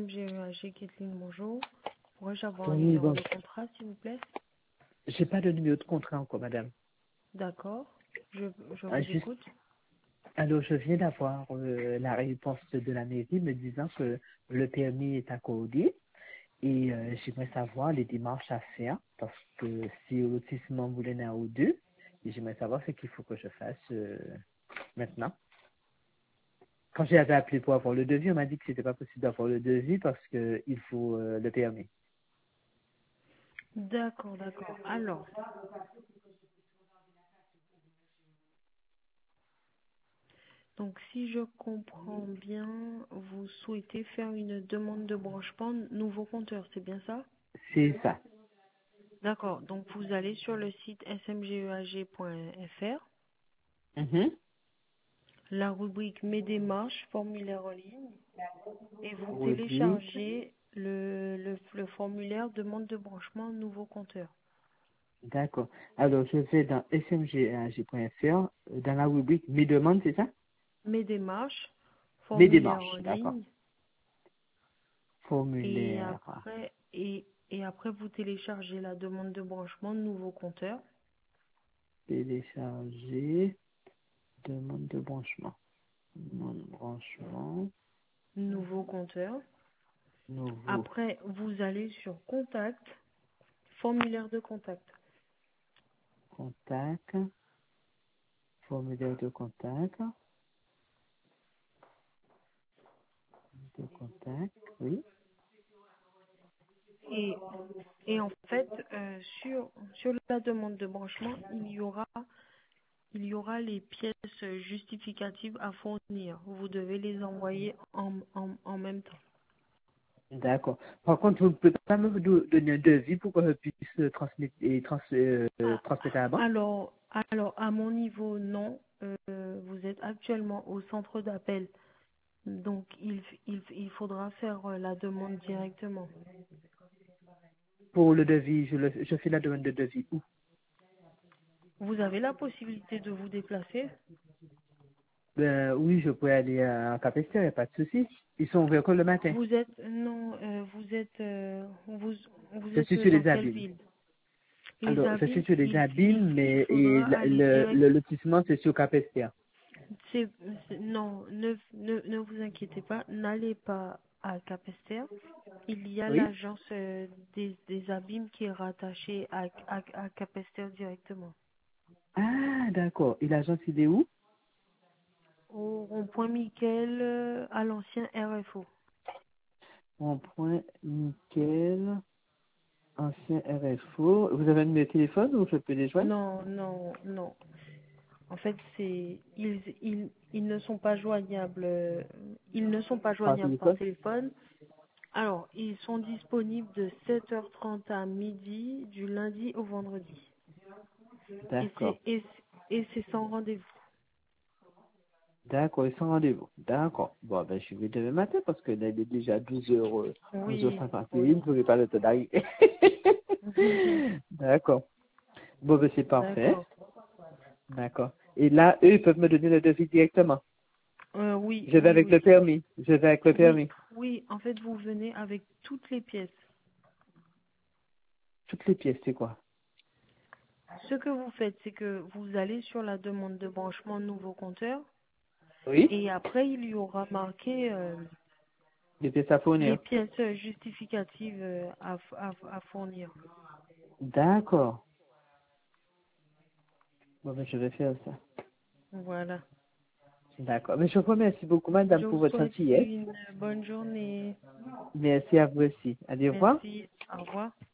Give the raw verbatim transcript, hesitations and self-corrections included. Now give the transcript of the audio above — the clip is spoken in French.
M G E A G, Kathleen, bonjour. Pourrais-je avoir un Oui, numéro bon. de contrat, s'il vous plaît? J'ai pas de numéro de contrat encore, madame. D'accord. Je, je Ah, vous juste, écoute. alors, je viens d'avoir euh, la réponse de la mairie me disant que le permis est accordé et euh, j'aimerais savoir les démarches à faire parce que si au lotissement vous voulez un ou deux, et j'aimerais savoir ce qu'il faut que je fasse euh, maintenant. Quand j'avais appelé pour avoir le devis, on m'a dit que c'était pas possible d'avoir le devis parce que il faut euh, le permis. D'accord, d'accord. Alors, donc si je comprends bien, vous souhaitez faire une demande de branchement nouveau compteur, c'est bien ça? C'est ça. D'accord. Donc vous allez sur le site s m g e a g point f r, Mhm. la rubrique Mes démarches, formulaire en ligne, et vous Rubrique. téléchargez le, le, le formulaire demande de branchement nouveau compteur. D'accord. Alors, je vais dans s m g a g point f r, euh, dans la rubrique Mes demandes, c'est ça? Mes démarches, Mes formulaire en démarches, d'accord. ligne, et Formulaire. après et, et après vous téléchargez la demande de branchement nouveau compteur. Télécharger. Demande de branchement. Demande de branchement. Nouveau compteur. Nouveau Après, vous allez sur contact, formulaire de contact. contact. Formulaire de contact. De contact, oui. Et, et en fait, euh, sur, sur la demande de branchement, il y aura il y aura les pièces justificatives à fournir. Vous devez les envoyer en, en, en même temps. D'accord. Par contre, vous ne pouvez pas me do- donner un devis pour que je puisse euh, transmettre et trans, euh, euh, Ah, transmettre à la banque? Alors, alors à mon niveau, non. Euh, vous êtes actuellement au centre d'appel. Donc, il, il, il faudra faire euh, la demande directement. Pour le devis, je, le, je fais la demande de devis où? Vous avez la possibilité de vous déplacer. Ben, oui, je pourrais aller à Capesterre, il n'y a pas de souci. Ils sont ouverts que le matin. Vous êtes, non, euh, vous êtes, euh, vous, vous Je êtes suis sur dans les quelle abîmes. ville? Les Alors, je suis abîmes, sur les il, il, abîmes, il mais et faudra le, aller le, direct. le lotissement, c'est sur Capesterre. C'est, c'est- non, ne, ne, ne vous inquiétez pas, n'allez pas à Capesterre. Il y a Oui? l'agence euh, des, des abîmes qui est rattachée à, à, à Capesterre directement. Ah, d'accord. Et l'agence, il est où? Au rond-point Michael, euh, à l'ancien R F O. En point nickel, ancien R F O. Vous avez un numéro de téléphone où je peux les joindre? Non, non, non. En fait, c'est ils, ils, ils ne sont pas joignables. euh, Ils ne sont pas Par joignables par téléphone? téléphone. Alors, ils sont disponibles de sept heures trente à midi, du lundi au vendredi. Et D'accord. c'est et, c'est- et c'est sans rendez-vous. D'accord, ils sont rendez-vous. D'accord. Bon, ben, je vais demain matin parce que là, il est déjà douze heures, euh, douze heures Oui, cinquante et un. oui. Je n'aurai pas le temps d'arriver. D'accord. Bon, ben, c'est parfait. D'accord. D'accord. Et là, eux, ils peuvent me donner le devis directement. Euh, oui, Je vais oui, avec le oui. permis. Je vais avec le Oui, permis. oui. En fait, vous venez avec toutes les pièces. Toutes les pièces, c'est quoi? Ce que vous faites, c'est que vous allez sur la demande de branchement nouveau compteur Oui? et après, il y aura marqué euh, Les pièces à les fournir. pièces justificatives euh, à, f- à, f- à fournir. D'accord. Bon, ben, je vais faire ça. Voilà. D'accord. Mais je vous remercie beaucoup, madame, Je pour vous votre souhaite gentillesse. une bonne journée. Merci à vous aussi. Allez, au revoir. Merci. Au revoir.